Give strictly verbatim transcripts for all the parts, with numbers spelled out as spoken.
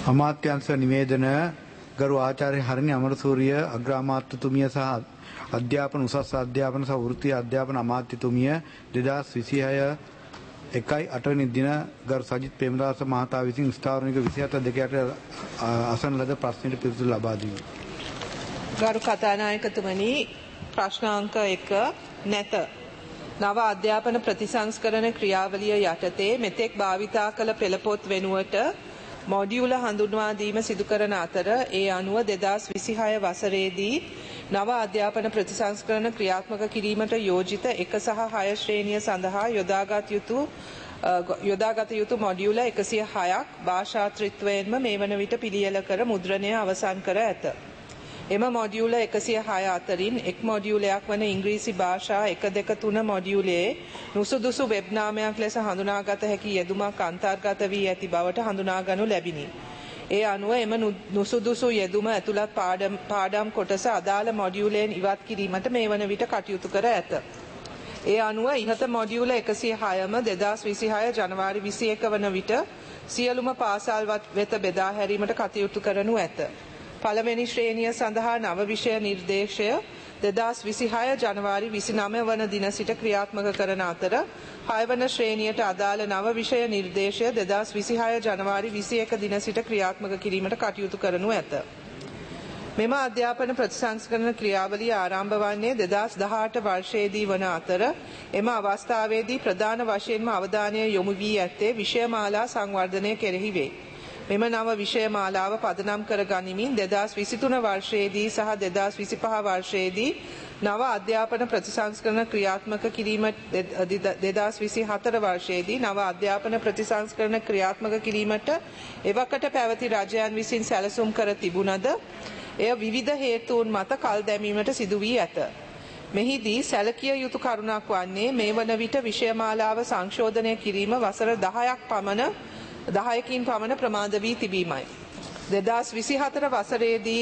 අමාත්‍යංශ නිවේදන ගරු ආචාර්ය හරිනි අමරසූරිය අග්‍රාමාත්‍යතුමිය සහ අධ්‍යාපන උසස් අධ්‍යාපන සහ වෘත්තීය අධ්‍යාපන අමාත්‍යතුමිය දෙදාස් විසිහය එකයි අටවෙනි දින ගරු සජිත් ප්‍රේමදාස මහතා විසින් ස්ථාවරනික විසිහත දෙකයට අසන ලද ප්‍රශ්නයට පිළිතුරු ලබා දීම. ගරු කතානායකතුමනි, ප්‍රශ්නාංක එක නැත. නව අධ්‍යාපන ප්‍රතිසංස්කරණ ක්‍රියාවලිය යටතේ මෙතෙක් භාවිතා කළ පෙළපොත් වෙනුවට මොඩියුල හඳුන්වා දීම සිදු කරන අතර ඒ අනුව දෙදාස් විසිහය වසරේදී නව අධ්‍යාපන ප්‍රතිසංස්කරණ ක්‍රියාත්මක කිරීමට යෝජිත එක සහ හය ශ්‍රේණිය සඳහා යොදාගත් යුතු යොදාගත යුතු මොඩියුල එකසිය හයක් භාෂාත්‍රිත්වයෙන්ම මේ වන විට පිළියෙල කර මුද්‍රණය අවසන් කර ඇත. එම මොඩියුල එකසිය හය අතරින් එක් මොඩියුලයක් වන ඉංග්‍රීසි භාෂා එක දෙක තුන මොඩියුලයේ නුසුදුසු වෙබ් නාමයක් ලෙස හඳුනාගත හැකි යෙදුමක් අන්තර්ගත වී ඇති බවට හඳුනාගනු ලැබිනි. ඒ අනුව එම නුසුදුසු යෙදුම ඇතුළත් පාඩම් පාඩම් කොටස අදාළ මොඩියුලයෙන් ඉවත් කිරීමට මේ වන විට කටයුතු කර ඇත. ඒ අනුව ඉහත මොඩියුල එකසිය හයම දෙදාස් විසිහය ජනවාරි විසි එක වන විට සියලුම පාසල් වෙත බෙදා හැරීමට කටයුතු කරනු ඇත. පළවෙනි ශ්‍රේණිය සඳහා නව විෂය නිර්දේශය දෙදාස් විසිහය ජනවාරි විසිනවය වන දින සිට ක්‍රියාත්මක කරන අතර හය වන ශ්‍රේණියට අදාළ නව විෂය නිර්දේශය දෙදාස් විසිහය ජනවාරි විසි එක දින සිට ක්‍රියාත්මක කිරීමට කටයුතු කරනු ඇත. මෙම අධ්‍යාපන ප්‍රතිසංස්කරණ ක්‍රියාවලිය ආරම්භ වන්නේ දෙදාස් දහඅට වර්ෂයේදී වන අතර එම අවස්ථාවේදී ප්‍රධාන වශයෙන්ම අවධානය යොමු වී ඇත්තේ විෂය මාලා සංවර්ධනය කෙරෙහි වේ. මෙම නව විෂය මාලාව පදනම් කර ගනිමින් දෙදාස් විසිතුන වර්ෂයේදී සහ දෙදාස් විසිපහ වර්ෂයේදී නව අධ්‍යාපන ප්‍රතිසංස්කරණ ක්‍රියාත්මක කිරීම දෙදාස් විසිහතර වර්ෂයේදී නව අධ්‍යාපන ප්‍රතිසංස්කරණ ක්‍රියාත්මක කිරීමට එවකට පැවති රජයන් විසින් සැලසුම් කර තිබුණද එය විවිධ හේතුන් මත කල් දැමීමට සිදු වී ඇත. මෙහිදී සැලකිය යුතු කරුණක් වන්නේ මේ වන විට විෂය මාලාව සංශෝධනය කිරීම වසර දහයක් පමණ දහයකින් පමණ ප්‍රමාද වී තිබීමයි. දෙදාස් විසිහතර වසරේදී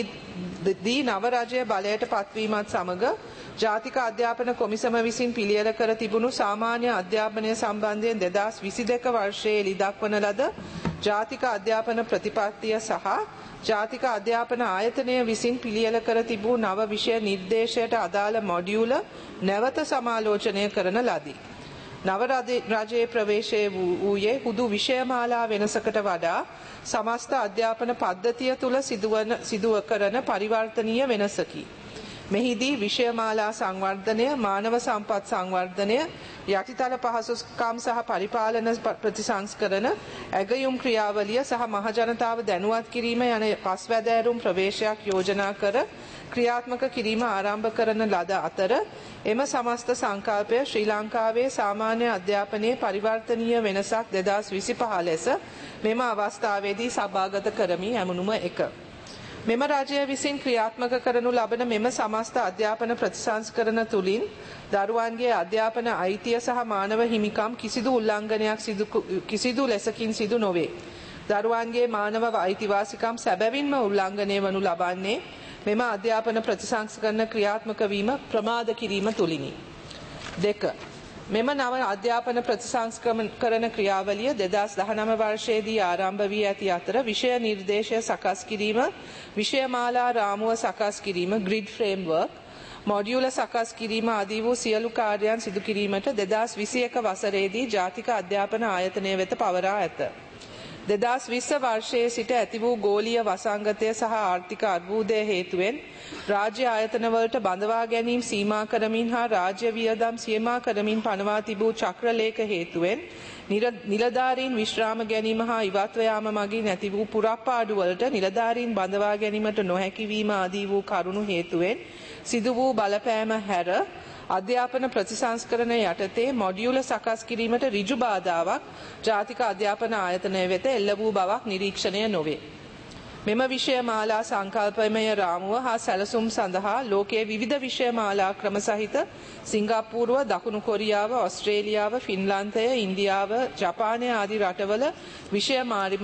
දී නව රජය බලයට පත්වීමත් සමග ජාතික අධ්‍යාපන කොමිසම විසින් පිළියෙල කර තිබුණු සාමාන්‍ය අධ්‍යාපනය සම්බන්ධයෙන් දෙදාස් විසිදෙක වර්ෂයේ එළිදක්වන ලද ජාතික අධ්‍යාපන ප්‍රතිපත්තිය සහ ජාතික අධ්‍යාපන ආයතනය විසින් පිළියෙල කර තිබූ නව විෂය නිර්දේශයට අදාළ මොඩියුල නැවත සමාලෝචනය කරන ලදී. නව රජයේ ප්‍රවේශය වූයේ හුදු විෂය මාලා වෙනසකට වඩා සමස්ත අධ්‍යාපන පද්ධතිය තුළ සිදුවන සිදුව කරන පරිවර්තනීය වෙනසකි. මෙහිදී විෂය මාලා සංවර්ධනය, මානව සම්පත් සංවර්ධනය, යටිතල පහසුකම් සහ පරිපාලන ප්‍රතිසංස්කරණ, ඇගයුම් ක්‍රියාවලිය සහ මහජනතාව දැනුවත් කිරීම යන පස්වැදෑරුම් ප්‍රවේශයක් යෝජනා කර ක්‍රියාත්මක කිරීම ආරම්භ කරන ලද අතර එම සමස්ත සංකල්පය ශ්‍රී ලංකාවේ සාමාන්‍ය අධ්‍යාපනයේ පරිවර්තනීය වෙනසක් දෙදාස් විසිපහ ලෙස මෙම අවස්ථාවේදී සභාගත කරමි ඇමුණුම එක. මෙම රජය විසින් ක්‍රියාත්මක කරනු ලබන මෙම සමස්ත අධ්‍යාපන ප්‍රතිසංස්කරණ තුළින් දරුවන්ගේ අධ්‍යාපන අයිතිය සහ මානව හිමිකම් කිසිදු උල්ලංඝනයක් සිදු කිසිදු ලෙසකින් සිදු නොවේ. දරුවන්ගේ මානව අයිතිවාසිකම් සැබවින්ම උල්ලංඝනය වනු ලබන්නේ මෙම අධ්‍යාපන ප්‍රතිසංස්කරණ ක්‍රියාත්මක වීම ප්‍රමාද කිරීම තුළිනි. දෙක. මෙම නව අධ්‍යාපන ප්‍රතිසංස්කරණ ක්‍රියාවලිය දෙදාස් දහනව වර්ෂයේදී ආරම්භ වී ඇති අතර විෂය නිර්දේශය සකස් කිරීම, විෂය මාලා රාමුව සකස් කිරීම, ග්‍රිඩ් ෆ්‍රේම්වර්ක්, මොඩියුල සකස් කිරීම ආදී වූ සියලු කාර්යයන් සිදු කිරීමට දෙදාස් විසිඑක වසරේදී ජාතික අධ්‍යාපන ආයතනය වෙත පවරා ඇත. දෙදාස් විස්ස වර්ෂයේ සිට ඇති වූ ගෝලීය වසංගතය සහ ආර්ථික අර්බුදය හේතුවෙන් රාජ්‍ය ආයතනවලට බඳවා ගැනීම සීමා කරමින් හා රාජ්‍ය වියදම් සීමා කරමින් පනවා තිබූ චක්‍රලේඛ හේතුවෙන් නිලධාරීන් විශ්‍රාම ගැනීම හා ඉවත්ව යාම මගින් ඇති වූ පුරප්පාඩුවලට නිලධාරීන් බඳවා ගැනීමට නොහැකි වීම ආදී වූ කරුණු හේතුවෙන් සිදු වූ බලපෑම හැර අධ්‍යාපන ප්‍රතිසංස්කරණ යටතේ මොඩියුල සකස් කිරීමට ඍජු බාධාවක් ජාතික අධ්‍යාපන ආයතනය වෙත එල්ල වූ බවක් නිරීක්ෂණය නොවේ. මෙම විෂය මාලා සංකල්පමය රාමුව හා සැලසුම් සඳහා ලෝකයේ විවිධ විෂය මාලා ක්‍රම සහිත සිංගප්පූරුව, දකුණු කොරියාව, ඕස්ට්‍රේලියාව, ෆින්ලන්තය, ඉන්දියාව, ජපානය ආදී රටවල විෂය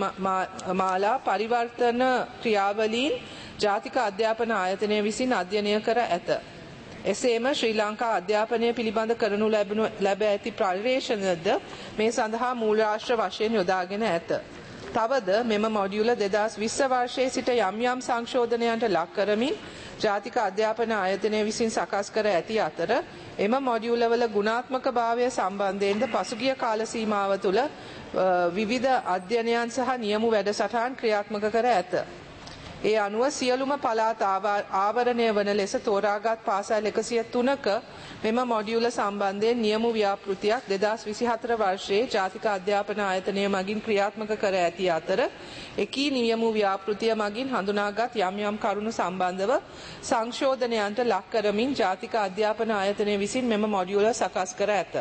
මාලා පරිවර්තන ක්‍රියාවලීන් ජාතික අධ්‍යාපන ආයතනය විසින් අධ්‍යයනය කර ඇත. එසේම ශ්‍රී ලංකා අධ්‍යාපනය පිළිබඳ කරනු ලැබ ඇති පරිශ්‍රණයද මේ සඳහා මූල රාශිය වශයෙන් යොදාගෙන ඇත. තවද මෙම මොඩියුල දෙදහස් විස්ස වර්ෂයේ සිට යම් යම් සංශෝධනයන්ට ලක් කරමින් ජාතික අධ්‍යාපන ආයතනය විසින් සකස් කර ඇති අතර එම මොඩියුලවල ගුණාත්මක භාවය සම්බන්ධයෙන්ද පසුගිය කාල සීමාව තුළ විවිධ අධ්‍යයනයන් සහ නියමු වැඩසටහන් ක්‍රියාත්මක කර ඇත. ඒ අනුව සියලුම පළාත් ආවරණය වන ලෙස තෝරාගත් පාසල් එකසිය තුනක මෙම මොඩියුල සම්බන්ධයෙන් නියමු ව්‍යාපෘතියක් දෙදහස් විසිහතර වර්ෂයේ ජාතික අධ්‍යාපන ආයතනය මගින් ක්‍රියාත්මක කර ඇති අතර එකී නියමු ව්‍යාපෘතිය මගින් හඳුනාගත් යම් යම් කරුණු සම්බන්ධව සංශෝධනයන්ට ලක් කරමින් ජාතික අධ්‍යාපන ආයතනය විසින් මෙම මොඩියුල සකස් කර ඇත.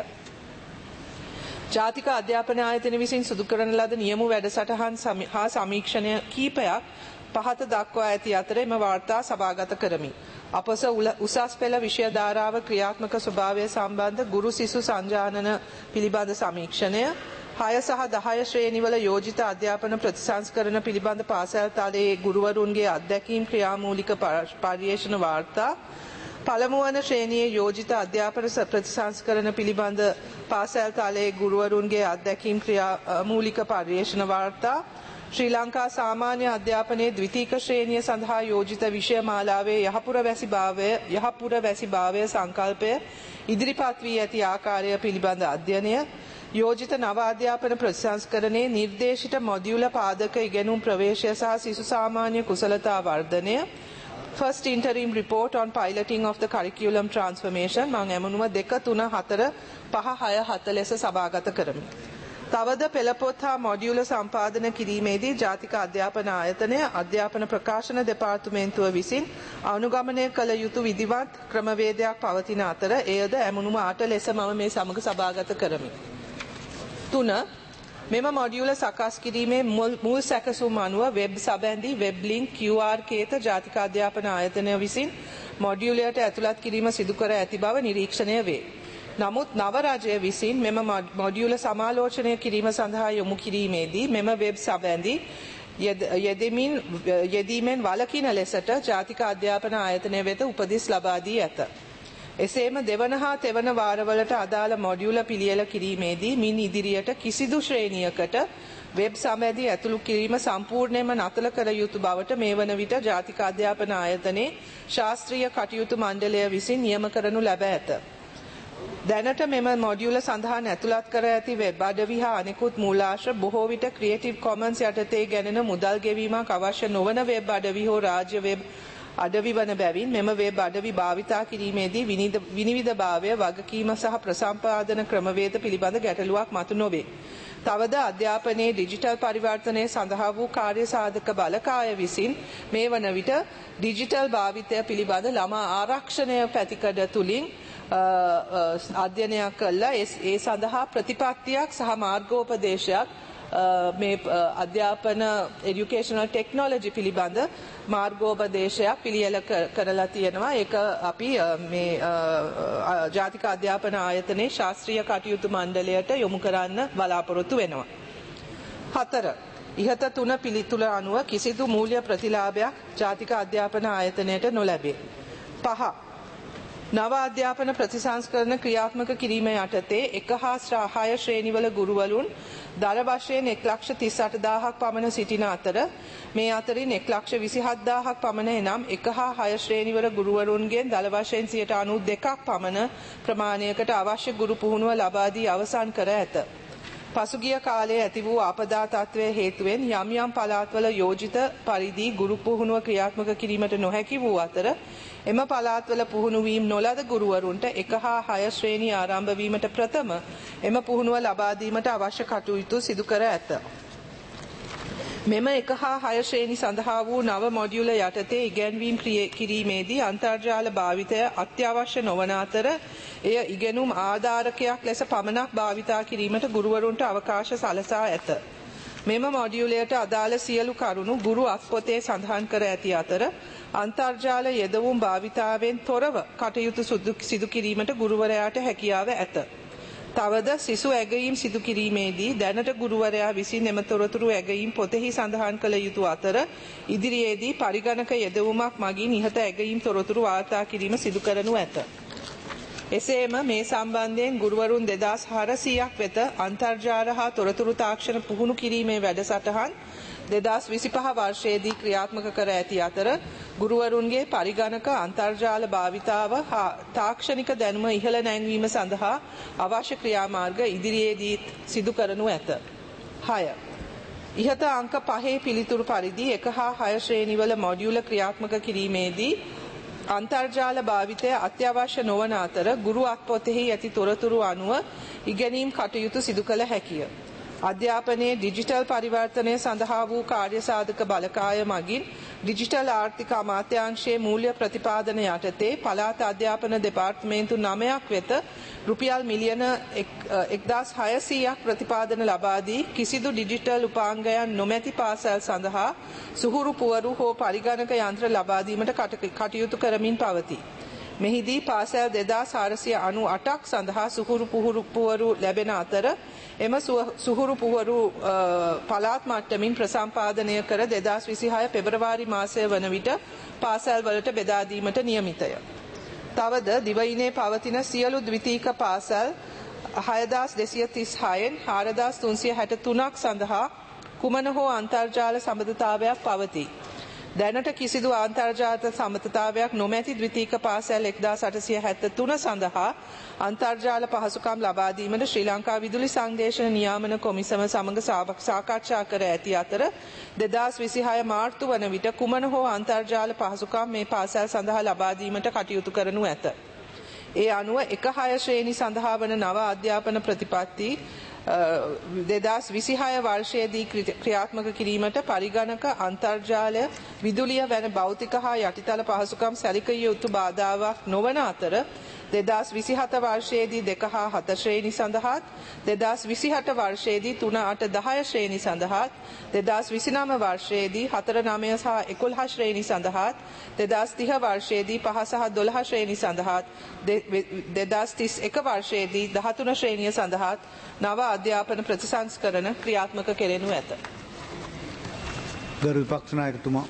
ජාතික අධ්‍යාපන ආයතනය විසින් සිදු කරන ලද නියමු වැඩසටහන් හා සමීක්ෂණය කීපයක් පහත දක්වා ඇති අතර එම වාර්තා සභාගත කරමි. අපස උසස් පෙළ විෂය ධාරාව ක්‍රියාත්මක ස්වභාවය සම්බන්ධ ගුරු සිසු සංජානන පිළිබඳ සමීක්ෂණය, හය සහ දහය ශ්‍රේණිවල යෝජිත අධ්‍යාපන ප්‍රතිසංස්කරණ පිළිබඳ පාසල් තලයේ ගුරුවරුන්ගේ අත්දැකීම් ක්‍රියාමූලික පර්යේෂණ වාර්තා, පළමු වන ශ්‍රේණියේ යෝජිත අධ්‍යාපන ප්‍රතිසංස්කරණ පිළිබඳ පාසල් තලයේ ගුරුවරුන්ගේ අත්දැකීම් ක්‍රියාමූලික පර්යේෂණ වාර්තා, ශ්‍රී ලංකා සාමාන්‍ය අධ්‍යාපනයේ ද්විතීක ශ්‍රේණිය සඳහා යෝජිත විෂය මාලාවේ යහපුර වැසි භාවය යහපුර වැසි භාවය සංකල්පය ඉදිරිපත් වී ඇති ආකාරය පිළිබඳ අධ්‍යයනය, යෝජිත නව අධ්‍යාපන ප්‍රතිසංස්කරණයේ නිර්දේශිත මොඩියුල පාදක ඉගෙනුම් ප්‍රවේශය සහ සිසු සාමාන්‍ය කුසලතා වර්ධනය, First interim report on piloting of the curriculum transformation මම එමුණුම දෙක තුන හතර පහ හය හත ලෙස සභාගත කරමි. තවද පෙළපොත් හා මොඩියුල සම්පාදන කිරීමේදී ජාතික අධ්‍යාපන ආයතනය අධ්‍යාපන ප්‍රකාශන දෙපාර්තමේන්තුව විසින් අනුගමනය කළ යුතු විධිවත් ක්‍රමවේදයක් පවතින අතර එයද ඇමුණුම අට ලෙස මම මේ සමග සභාගත කරමි. තුන මෙම මොඩියුල සකස් කිරීමේ මුල් සැකසුම් අනුව වෙබ් සබැඳි වෙබ් ලින්ක් Q R කේත ජාතික අධ්‍යාපන ආයතනය විසින් මොඩියුලයට ඇතුළත් කිරීම සිදු කර ඇති බව නිරීක්ෂණය වේ. නමුත් නව රජය විසින් මෙම මොඩියුල සමාලෝචනය කිරීම සඳහා යොමු කිරීමේදී මෙම වෙබ් සබැඳි යෙදෙමින් යෙදීමෙන් වළකින ලෙසට ජාතික අධ්‍යාපන ආයතනය වෙත උපදෙස් ලබා දී ඇත. එසේම දෙවන හා තෙවන වාරවලට අදාළ මොඩියුල පිළියෙල කිරීමේදී මින් ඉදිරියට කිසිදු ශ්‍රේණියකට වෙබ් සබැඳි ඇතුළු කිරීම සම්පූර්ණයෙන්ම නතර කර යුතු බවට මේ වන විට ජාතික අධ්‍යාපන ආයතනයේ ශාස්ත්‍රීය කටයුතු මණ්ඩලය විසින් නියම කරනු ලැබ ඇත. දැනට මෙම මොඩියුල සඳහන් ඇතුළත් කර ඇති වෙබ් අඩවි හා අනෙකුත් මූලාශ්‍ර බොහෝ විට ක්‍රියේටිව් කොමන්ස් යටතේ ගැනෙන මුදල් ගෙවීමක් අවශ්‍ය නොවන වෙබ් අඩවි හෝ රාජ්‍ය වෙබ් අඩවි වන බැවින් මෙම වෙබ් අඩවි භාවිතා කිරීමේදී විනිවිදභාවය වගකීම සහ ප්‍රසම්පාදන ක්‍රමවේද පිළිබඳ ගැටලුවක් මතු නොවේ. තවද අධ්‍යාපනයේ ඩිජිටල් පරිවර්තනය සඳහා වූ කාර්ය සාධක බලකාය විසින් මේ වන විට ඩිජිටල් භාවිතය පිළිබඳ ළමා ආරක්ෂණය පැතිකඩ තුලින් අධ්‍යයනයක් කළා. ඒ සඳහා ප්‍රතිපත්තියක් සහ මාර්ගෝපදේශයක් මේ අධ්‍යාපන එඩියුකේෂනල් ටෙක්නොලොජි පිළිබඳ මාර්ගෝපදේශයක් පිළියෙල කරලා තියෙනවා. ඒක අපි මේ ජාතික අධ්‍යාපන ආයතනයේ ශාස්ත්‍රීය කටයුතු මණ්ඩලයට යොමු කරන්න බලාපොරොත්තු වෙනවා. හතර ඉහත තුන පිළිතුර අනුව කිසිදු මූල්‍ය ප්‍රතිලාභයක් ජාතික අධ්‍යාපන ආයතනයට නොලැබේ. පහ නව අධ්‍යාපන ප්‍රතිසංස්කරණ ක්‍රියාත්මක කිරීම යටතේ එක හා හය ශ්‍රේණිවල ගුරුවරුන් දර වශයෙන් එක් ලක්ෂ තිස් අට දාහක් පමණ සිටින අතර මේ අතරින් එක් ලක්ෂ විසිහත් දාහක් පමණ එනම් එක හා හය ශ්‍රේණිවල ගුරුවරුන්ගෙන් දල වශයෙන් සියයට අනූ දෙකක් පමණ ප්‍රමාණයකට අවශ්‍ය ගුරු පුහුණුව ලබා දී අවසන් කර ඇත. පසුගිය කාලයේ ඇති වූ ආපදා තත්ත්වය හේතුවෙන් යම් යම් පළාත්වල යෝජිත පරිදි ගුරු පුහුණුව ක්‍රියාත්මක කිරීමට නොහැකි වූ අතර එම පළාත්වල පුහුණු වීම නොලද ගුරුවරුන්ට එක හා හය ශ්‍රේණිය ආරම්භ වීමට ප්‍රථම එම පුහුණුව ලබා දීමට අවශ්‍ය කටයුතු සිදු කර ඇත. මෙම එක හා හය ශ්‍රේණි සඳහා වූ නව මොඩියුල යටතේ ඉගැන්වීම් කිරීමේදී අන්තර්ජාල භාවිතය අත්‍යවශ්‍ය නොවන අතර එය ඉගෙනුම් ආධාරකයක් ලෙස පමණක් භාවිතා කිරීමට ගුරුවරුන්ට අවකාශ සලසා ඇත. මෙම මොඩියුලයට අදාළ සියලු කරුණු ගුරු අත්පොතේ සඳහන් කර ඇති අතර අන්තර්ජාල යෙදවුම් භාවිතාවෙන් තොරව කටයුතු සිදු කිරීමට ගුරුවරයාට හැකියාව ඇත. තවද සිසු ඇගයීම් සිදු කිරීමේදී දැනට ගුරුවරයා විසින් එම තොරතුරු ඇගයීම් පොතෙහි සඳහන් කළ යුතු අතර ඉදිරියේදී පරිගණක යෙදවුමක් මගින් ඉහත ඇගයීම් තොරතුරු වාර්තා කිරීම සිදු කරනු ඇත. එසේම මේ සම්බන්ධයෙන් ගුරුවරුන් දෙදාස් හාරසීයක් වෙත අන්තර්ජාල හා තොරතුරු තාක්ෂණ පුහුණු කිරීමේ වැඩසටහන් දෙදාස් විසිපහ වර්ෂයේදී ක්‍රියාත්මක කර ඇති අතර ගුරුවරුන්ගේ පරිගණක අන්තර්ජාල භාවිතාව හා තාක්ෂණික දැනුම ඉහළ නැංවීම සඳහා අවශ්‍ය ක්‍රියාමාර්ග ඉදිරියේදී සිදු කරනු ඇත. හය. ඉහත අංක පහේ පිළිතුරු පරිදි එක හා හය ශ්‍රේණිවල මොඩියුල ක්‍රියාත්මක කිරීමේදී අන්තර්ජාල භාවිතය අත්‍යවශ්‍ය නොවන අතර ගුරු අත්පොතෙහි ඇති තොරතුරු අනුව ඉගෙනීම් කටයුතු සිදු කළ හැකිය. අධ්‍යාපනයේ ඩිජිටල් පරිවර්තනය සඳහා වූ කාර්යසාධක බලකාය මගින් ඩිජිටල් ආර්ථික අමාත්‍යාංශයේ මූල්‍ය ප්‍රතිපාදන යටතේ පළාත් අධ්‍යාපන දෙපාර්තමේන්තු නවයක් වෙත රුපියල් මිලියන එක්දාස් හයසීයක් ප්‍රතිපාදන ලබා දී කිසිදු ඩිජිටල් උපාංගයන් නොමැති පාසල් සඳහා සුහුරු පුවරු හෝ පරිගණක යන්ත්‍ර ලබා දීමට කටයුතු කරමින් පවතී. මෙහිදී පාසල් දෙදාස් හාරසිය අනු අටක් සඳහා සුහුරු පුහුරු පුවරු ලැබෙන අතර එම සුහුරු පුවරු පළාත් මට්ටමින් ප්‍රසම්පාදනය කර දෙදාස් විසිහය පෙබරවාරි මාසය වන විට පාසල් වලට බෙදා දීමට නියමිතය. තවද දිවයිනේ පවතින සියලු ද්විතීක පාසල් හයදාස් දෙසිය තිස්හයෙන් හාරදාස් තුන්සිය හැටතුනක් සඳහා කුමන හෝ අන්තර්ජාල සම්බන්ධතාවයක් පවතී. දැනට කිසිදු අන්තර්ජාල සම්මතතාවයක් නොමැති ද්විතීක පාසල් එක්දාස් අටසිය හැත්තතුන සඳහා අන්තර්ජාල පහසුකම් ලබා දීමට ශ්‍රී ලංකා විදුලි සංදේශන නියාමන කොමිසම සමග සාකච්ඡා කර ඇති අතර දෙදාස් විසිහය මාර්තු වන විට කුමන හෝ අන්තර්ජාල පහසුකම් මේ පාසල් සඳහා ලබා දීමට කටයුතු කරනු ඇත. ඒ අනුව එක හය ශ්‍රේණි සඳහා වන නව අධ්‍යාපන ප්‍රතිපත්ති දෙදාස් විසිහය වර්ෂයේදී ක්‍රියාත්මක කිරීමට පරිගණක අන්තර්ජාලය විදුලිය වැනි භෞතික හා යටිතල පහසුකම් සැලකිය යුතු බාධාවක් නොවන අතර දෙදාස් විසිහත වර්ෂයේදී දෙක හා හත ශ්‍රේණි සඳහාත් දෙදාස් විසිහට වර්ෂයේදී තුන අට දහය ශ්‍රේණි සඳහාත් දෙදාස් විසිනම වර්ෂයේදී හතර නවය සහ එකොළහ ශ්‍රේණි සඳහාත් දෙදාස් තිහ වර්ෂයේදී පහ සහ දොළහ ශ්‍රේණි සඳහාත් දෙදාස් තිස් එක වර්ෂයේදී දහතුන ශ්‍රේණිය සඳහාත් නව අධ්‍යාපන ප්‍රතිසංස්කරණ ක්‍රියාත්මක කෙරෙනු ඇත. ගරු විපක්ෂ නායකතුමා.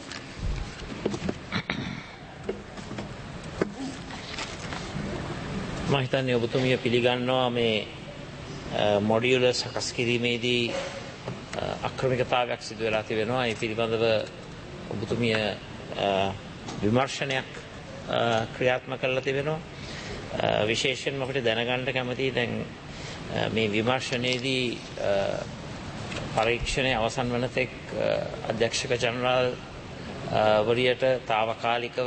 මම හිතන්නේ ඔබතුමිය පිළිගන්නවා මේ මොඩියුල සකස් කිරීමේදී අක්‍රමිකතාවයක් සිදු වෙලා තිබෙනවා. ඒ පිළිබඳව ඔබතුමිය විමර්ශනයක් ක්‍රියාත්මක කරලා තිබෙනවා. විශේෂයෙන්ම අපිට දැනගන්න කැමතියි දැන් මේ විමර්ශනයේදී පරීක්ෂණයේ අවසන් වන තෙක් අධ්‍යක්ෂක ජනරාල් වරියට තාවකාලිකව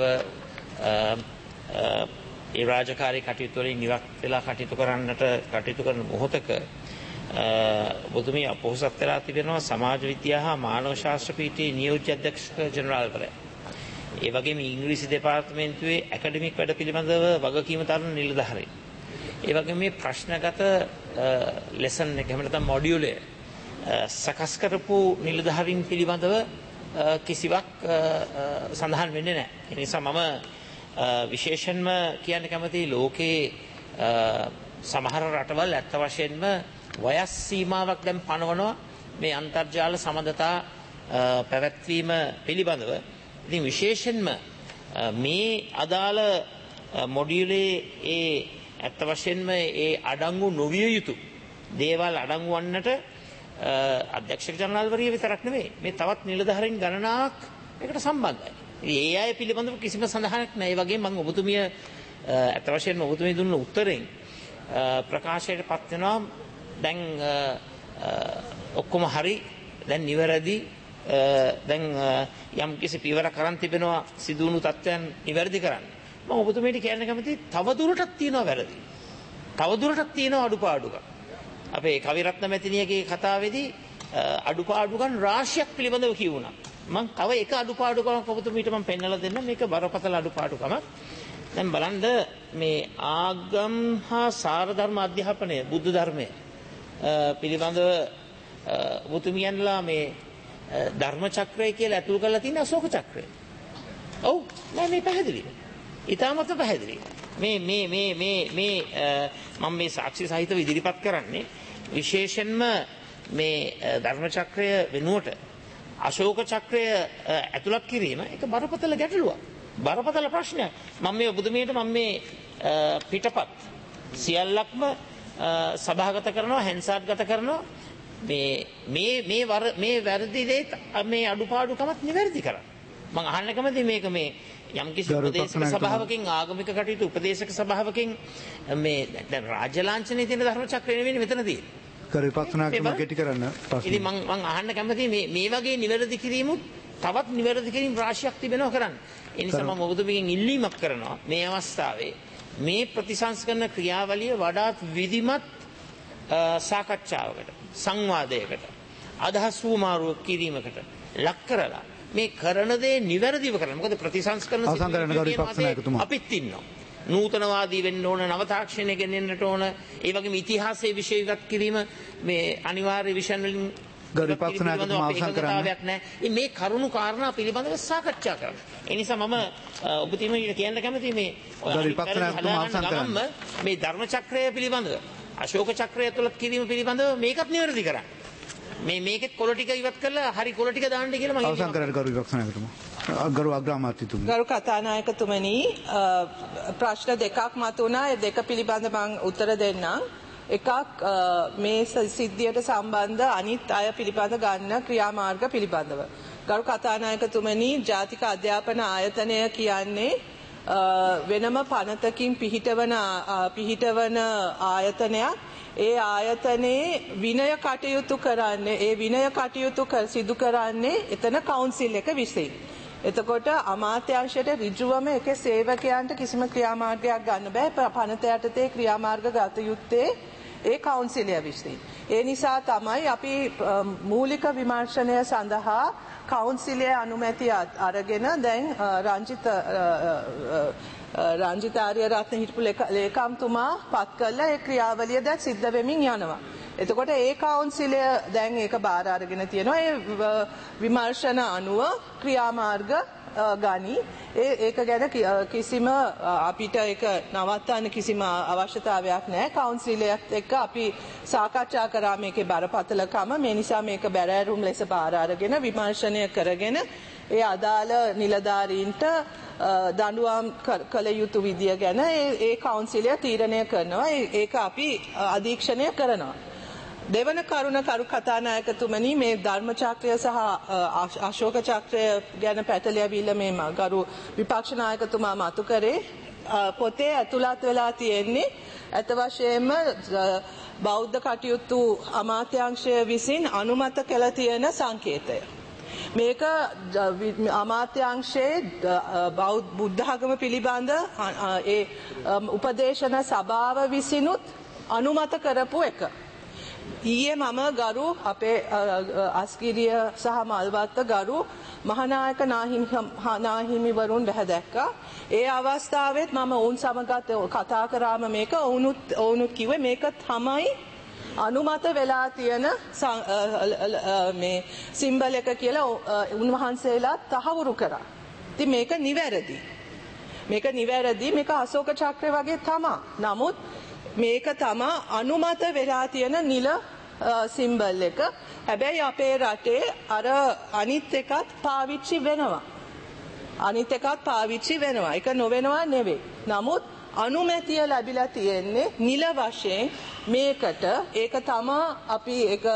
ඒ රාජකාරී කටයුතු වලින් ඉවත් වෙලා කටයුතු කරන්නට කටයුතු කරන මොහොතක ඔබතුමිය අපොහොසත් වෙලා තිබෙනවා සමාජ විද්‍යා හා මානව ශාස්ත්‍ර පීඨයේ නියෝජ්‍ය අධ්‍යක්ෂක ජනරාල්වරයා. ඒ වගේම ඉංග්‍රීසි දෙපාර්තමේන්තුවේ ඇකඩමික් වැඩ පිළිබඳව වගකීම දරන නිලධාරීන්. ඒ වගේම මේ ප්‍රශ්නගත ලෙසන් එක එහෙම නැත්නම් මොඩියුලය සකස් කරපු නිලධාරීන් පිළිබඳව කිසිවක් සඳහන් වෙන්නේ නැහැ. ඒ නිසා මම විශේෂයෙන්ම කියන්න කැමතියි ලෝකයේ සමහර රටවල් ඇත්ත වශයෙන්ම වයස් සීමාවක් දැන් පනවනවා මේ අන්තර්ජාල සම්බන්ධතා පැවැත්වීම පිළිබඳව. ඉතින් විශේෂයෙන්ම මේ අදාළ මොඩියුලේ ඒ ඇත්ත වශයෙන්ම ඒ අඩංගු නොවිය යුතු දේවල් අඩංගු වන්නට අධ්‍යක්ෂක ජනරාල්වරිය විතරක් නෙවෙයි මේ තවත් නිලධාරීන් ගණනාවක් මේකට සම්බන්ධයි. ඒ අය පිළිබඳව කිසිම සඳහනක් නැහැ. ඒ වගේම මම ඔබතුමිය ඇත්ත වශයෙන්ම ඔබතුමිය දුන්න උත්තරෙන් ප්‍රකාශයට පත් වෙනවා දැන් ඔක්කොම හරි දැන් නිවැරදි දැන් යම් කිසි පියවරක් කරන් තිබෙනවා සිදුණු තත්ත්වයන් නිවැරදි කරන්න. මම ඔබතුමියට කියන්න කැමතියි තව දුරටත් තියෙනවා වැරදි. තව දුරටත් තියෙනවා අඩුපාඩුකම්. අපේ කවිරත්න මැතිණියගේ කතාවේදී අඩුපාඩුකම් රාශියක් පිළිබඳව කියුණා. මම තව එක අඩුපාඩුකමක් ඔබතුමීට මම පෙන්නලා දෙන්න. මේක බරපතල අඩුපාඩුකමක්. දැන් බලන්න මේ ආගම් හා සාරධර්ම අධ්‍යාපනය බුද්ධ ධර්මය පිළිබඳව ඔබතුමියන්ලා මේ ධර්ම චක්‍රය කියලා ඇතුල් කරලා තියෙන අශෝක චක්‍රය. ඔව් නෑ මේ පැහැදිලි. ඊටමත් පැහැදිලි. මේ මේ මේ මේ මේ මම මේ සාක්ෂි සහිතව ඉදිරිපත් කරන්නේ විශේෂයෙන්ම මේ ධර්ම චක්‍රය වෙනුවට අශෝක චක්‍රය ඇතුළත් කිරීම ඒක බරපතල ගැටලුවක්. බරපතල ප්‍රශ්නයක්. මම මේ ඔබතුමියට මම මේ පිටපත් සියල්ලක්ම සභාගත කරනවා හැන්සාට් ගත කරනවා මේ මේ මේ මේ වැරදි දේ මේ අඩුපාඩුකමත් නිවැරදි කරන්න. මම අහන්න කැමති මේක මේ යම් කිසි උපදේශක සභාවකින් ආගමික කටයුතු උපදේශක සභාවකින් මේ දැන් රාජ්‍ය ලාංඡනයේ තියෙන ධර්ම චක්‍රය නෙවෙයි මෙතනදී. කරු විපස්සනාකම කෙටි කරන්න ප්‍රශ්න. ඉතින් මම මම අහන්න කැමති මේ මේ වගේ නිවැරදි කිරීමුත් තවත් නිවැරදි කිරීම රාශියක් තිබෙනවා කරන්න. ඒ නිසා මම ඔබතුමීගෙන් ඉල්ලීමක් කරනවා මේ අවස්ථාවේ මේ ප්‍රතිසංස්කරණ ක්‍රියාවලිය වඩාත් විධිමත් සාකච්ඡාවකට සංවාදයකට අදහස් වූමාරුව කිරීමකට ලක් කරලා මේ කරන දේ නිවැරදිව කරන්න. මොකද ප්‍රතිසංස්කරණ අපිත් ඉන්නවා. නූතනවාදී වෙන්න ඕන, නව තාක්ෂණය ගෙනෙන්නට ඕන, ඒ වගේම ඉතිහාසයේ විෂයගත කිරීම මේ අනිවාර්ය විෂයන් වලින් මේ කරුණු කාරණා පිළිබඳව සාකච්ඡා කරන්න. ඒ නිසා මම ඔබතුමීට කියන්න කැමතියි මේ මේ ධර්ම චක්‍රය පිළිබඳව අශෝක චක්‍රය ඇතුළත් කිරීම පිළිබඳව මේකත් නිවැරදි කරන්න. මේ මේකෙත් කොළ ටික ඉවත් කරලා හරි කොළ ටික දාන්න කියලා මම අවසන් කරන්න ගරු විපක්ෂනායකතුමා. ගරු අග්‍රාමාත්‍යතුමනි. ගරු කතානායකතුමනි ප්‍රශ්න දෙකක් මතුණා. ඒ දෙක පිළිබඳව මම උත්තර දෙන්නම්. එකක් මේ සිද්ධියට සම්බන්ධ අනිත් අය පිළිබඳ ගන්න ක්‍රියාමාර්ග පිළිබඳව. ගරු කතානායකතුමනි ජාතික අධ්‍යාපන ආයතනය කියන්නේ වෙනම පනතකින් පිහිටවන පිහිටවන ආයතනයක්. ඒ ආයතනයේ විනය කටයුතු කරන්නේ ඒ විනය කටයුතු සිදු කරන්නේ එතන කවුන්සිල් එක විසින්. එතකොට අමාත්‍යාංශයට ඍජුවම එකේ සේවකයන්ට කිසිම ක්‍රියාමාර්ගයක් ගන්න බෑ. පනත යටතේ ක්‍රියාමාර්ග ගත යුත්තේ ඒ කවුන්සිලය විසින්. ඒ නිසා තමයි අපි මූලික විමර්ශනය සඳහා කවුන්සිලයේ අනුමැතිය අරගෙන දැන් රංජිත රංජිත ආර්යරත්න හිටපු ලේකම්තුමා පත් කළා. ඒ ක්‍රියාවලිය දැන් සිද්ධ වෙමින් යනවා. එතකොට ඒ කවුන්සිලය දැන් ඒක බාර අරගෙන තියෙනවා. ඒ විමර්ශන අනුව ක්‍රියාමාර්ග ගනි. ඒ ඒක ගැන කිසිම අපිට ඒක නවත්තන්න කිසිම අවශ්‍යතාවයක් නැහැ. කවුන්සිලයත් එක්ක අපි සාකච්ඡා කරා මේකේ බරපතලකම. මේ නිසා මේක බැරෑරුම් ලෙස බාර අරගෙන විමර්ශනය කරගෙන ඒ අදාළ නිලධාරීන්ට දඬුවම් කළ යුතු විදිය ගැන ඒ කවුන්සිලය තීරණය කරනවා. ඒක අපි අධීක්ෂණය කරනවා. දෙවන කරුණ කරු කතානායකතුමනි මේ ධර්ම චක්‍රය සහ අශෝක චක්‍රය ගැන පැටලියවිල්ල මේ ගරු විපක්ෂ නායකතුමා මතු කරේ පොතේ ඇතුළත් වෙලා තියෙන්නේ ඇත වශයෙන්ම බෞද්ධ කටයුතු අමාත්‍යාංශය විසින් අනුමත කළ තියෙන සංකේතය. මේක අමාත්‍යාංශයේ බුද්ධ ආගම පිළිබඳ ඒ උපදේශන සභාව විසිනුත් අනුමත කරපු එක. ඊයේ මම ගරු අපේ අස්ගිරිය සහ මල්වත්ත ගරු මහානායක නාහිමිවරුන් බැහැදැක්කා. ඒ අවස්ථාවෙත් මම ඔවුන් සමගත් කතා කරාම මේක ඔවුනුත් ඔවුනුත් කිව්වේ මේක තමයි අනුමත වෙලා තියෙන මේ සිම්බල් එක කියලා උන්වහන්සේලා තහවුරු කරා. ඉතින් මේක නිවැරදි. මේක නිවැරදි. මේක අශෝක චක්‍රය වගේ තමයි. නමුත් මේක තමයි අනුමත වෙලා තියෙන නිල සිම්බල් එක. හැබැයි අපේ රටේ අර අනිත් එකත් පාවිච්චි වෙනවා. අනිත් එකත් පාවිච්චි වෙනවා. ඒක නොවෙනවා නෙවෙයි. නමුත් අනුමැතිය ලැබිලා තියෙන්නේ නිල වශයෙන් මේකට. ඒක තමයි අපි ඒක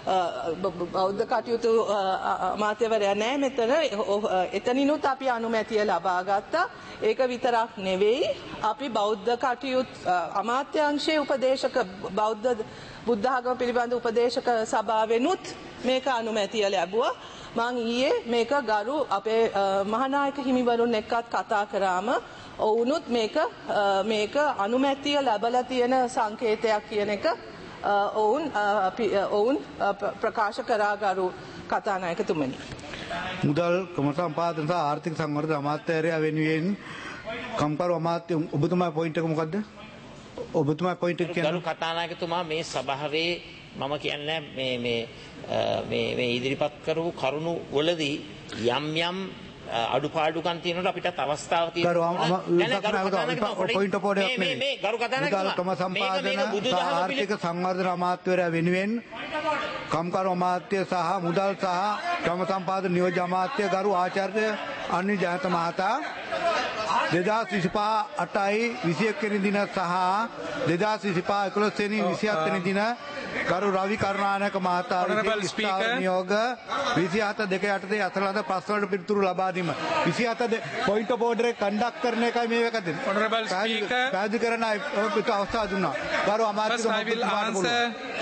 බෞද්ධ කටයුතු අමාත්‍යවරයා නැහැ මෙතන. එතනිනුත් අපි අනුමැතිය ලබා ගත්තා. ඒක විතරක් නෙවෙයි අපි බෞද්ධ කටයුතු අමාත්‍යාංශයේ උපදේශක බෞද්ධ බුද්ධ ආගම පිළිබඳ උපදේශක සභාවෙනුත් මේක අනුමැතිය ලැබුවා. මං ඊයේ මේක ගරු අපේ මහානායක හිමිවරුන් එක්කත් කතා කරාම ඔවුනුත් මේක මේක අනුමැතිය ලැබලා තියෙන සංකේතයක් කියන එක ඔවුන් ඔවුන් ප්‍රකාශ කරා ගරු කතානායකතුමනි. මුදල් ක්‍රමසම්පාදන සහ ආර්ථික සංවර්ධන අමාත්‍යාංශය වෙනුවෙන් කම්කරු අමාත්‍ය ඔබතුමා පොයින්ට් එක මොකද්ද? ඔබතුමා පොයින්ට් එක කියන්නේ ගරු කතානායකතුමා මේ සභාවේ මම කියන්නේ මේ මේ මේ මේ ඉදිරිපත් කරපු කරුණු වලදී යම් යම් අඩුපාඩුකම් තියෙනකොට අපිටත් අවස්ථාව තියෙනවා. පොයින්ට් ඔෆ් ඕඩර් මේ මේ ගරු කතානායකතුමා තම සම්පාදන ආර්ථික සංවර්ධන අමාත්‍යවරයා වෙනුවෙන් කම්කරු අමාත්‍ය සහ මුදල් සහ තම සම්පාදන නියෝජ්‍ය අමාත්‍ය ගරු ආචාර්ය අනිල් ජයන්ත මහතා දෙදාස් විසිපහ අටයි විසිඑක වෙනි දින සහ දෙදාස් විසිපහ එකොළොස් වෙනි විසිහත් වෙනි දින ගරු රවි කරුණානායක මහතා Honorable විසින් Speaker. නියෝග විසිහත දෙක යටතේ අසල ලද ප්‍රශ්න වලට පිළිතුරු ලබා දීම විසිහත පොයින්ට් ඔෆ් ඕඩර් එක කන්ඩක්ට් කරන එකයි මේ එක දෙන්නේ. Honorable Speaker. පැහැදිලි කරන අවස්ථාව දුන්නා. ගරු First, I will answer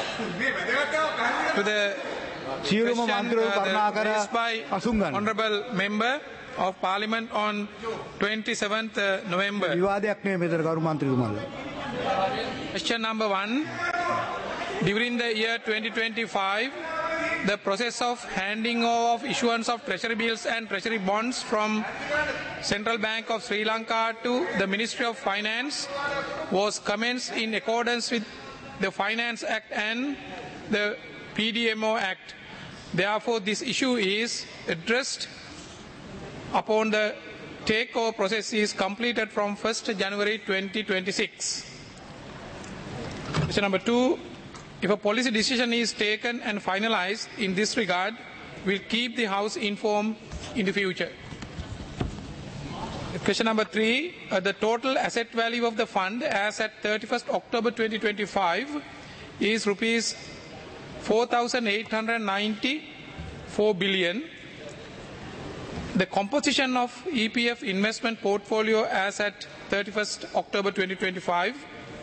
to the සියලුම question මන්ත්‍රීවරු uh, කරුණාකර the- raised by අසුන් ගන්න. Honorable Member of Parliament on twenty-seventh November. විවාදයක් නෙවෙයි මෙතන ගරු මන්ත්‍රීතුමාලා. Question number one. During the year twenty twenty-five, the process of handing over of issuance of treasury bills and treasury bonds from Central Bank of Sri Lanka to the Ministry of Finance was commenced in accordance with the Finance Act and the P D M O Act. Therefore, this issue is addressed upon the takeover process is completed from first January twenty twenty-six. Question number two. If a policy decision is taken and finalized in this regard, we'll keep the House informed in the future. Question number three. Uh, the total asset value of the fund as at thirty-first October twenty twenty-five is rupees four thousand eight hundred ninety-four billion. The composition of E P F investment portfolio as at thirty-first October twenty twenty-five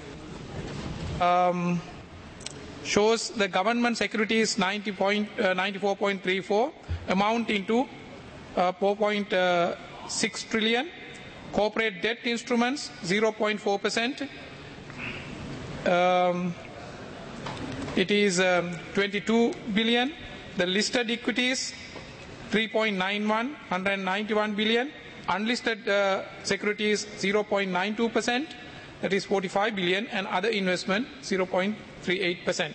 um, shows the government securities ninety-four point three four, amounting to uh, four point six trillion, corporate debt instruments zero point four percent, um, it is um, twenty-two billion, the listed equities three point nine one, one hundred ninety-one billion, unlisted uh, securities zero point nine two percent, that is forty-five billion, and other investment zero point three eight percent.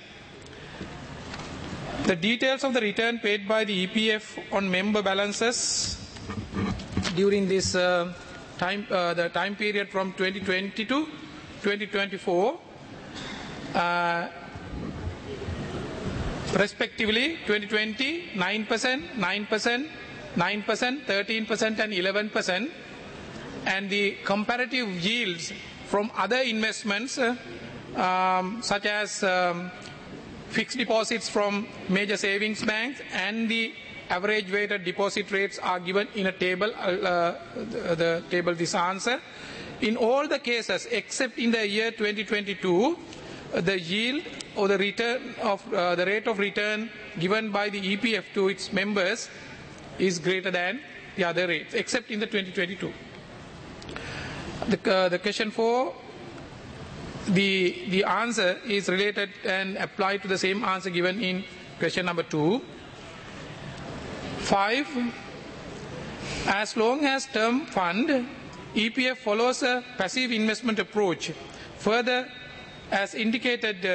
The details of the return paid by the E P F on member balances during this uh, time, uh, the time period from twenty twenty to twenty twenty-four, uh, respectively twenty twenty nine percent, nine percent, nine percent, thirteen percent, and eleven percent, and the comparative yields from other investments uh, um, such as um, fixed deposits from major savings banks and the average weighted deposit rates are given in a table, uh, the, the table this answer. In all the cases except in the year twenty twenty-two, uh, the yield or the return of uh, the rate of return given by the E P F to its members is greater than the other rates except in the twenty twenty-two. The, uh, the question four, the, the answer is related and applied to the same answer given in question number two. Five, as long as term fund, E P F follows a passive investment approach. Further, as indicated, uh,